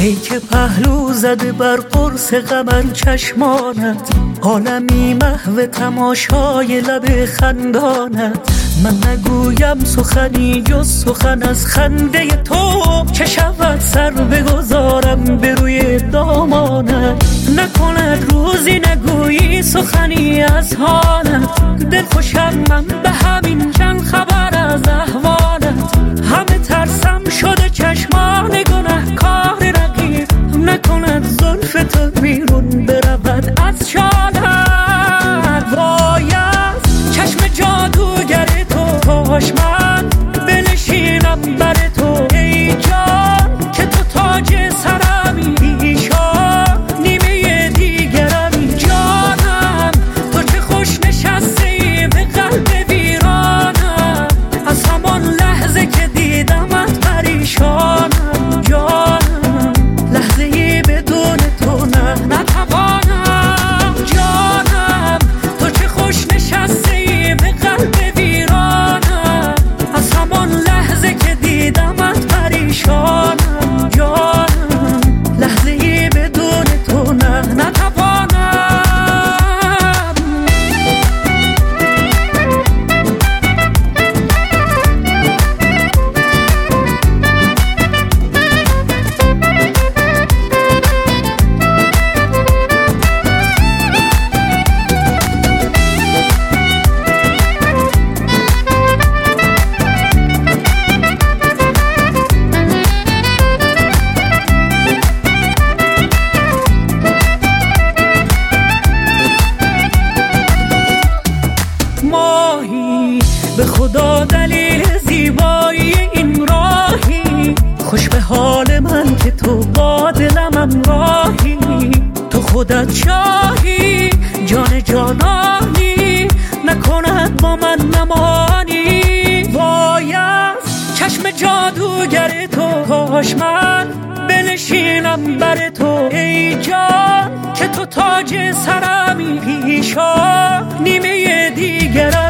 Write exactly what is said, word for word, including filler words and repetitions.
ای که پهلو زده بر قرص قمر چشمانت، عالمی محو تماشای لب خندانت. من نگویم سخنی جز سخن از خنده تو، چه شود سر بگذارم به روی دامانت. نکند روزی نگویی سخنی از حالت، دل خوشم من به همین چند خبر از احوالت. همه ترسم شده چشمان گنهکار رقیب، نکند زلف تو بیرون برود از شالت. وای از چشم جادوگر تو، کاش من بنشینم بر تو ای جان، که تو تاج سرمی ایشان نیمه دیگرمی. جانم تو چه خوش نشستی به قلب ویرانم، از همان لحظه که دیدمت پریشانم. جانم لحظه ای بدون تو نه نتوانم. جانم تو چه خوش نشستی به قلب ویرانم، از همان لحظه که دیدمت پریشانم. جانم لحظه ای بدون تو نه نتوانم. ماهی به خدا دلیل زیبایی این راهی، خوش به حال من که تو با دلم همراهی. تو خودت شاهی جان جانانی، نکند با من نمانی. وای از چشم جادوگر تو، کاش من بنشینم بر تو ای جان، که تو تاج سرمی پیشان نیمه دیگرم.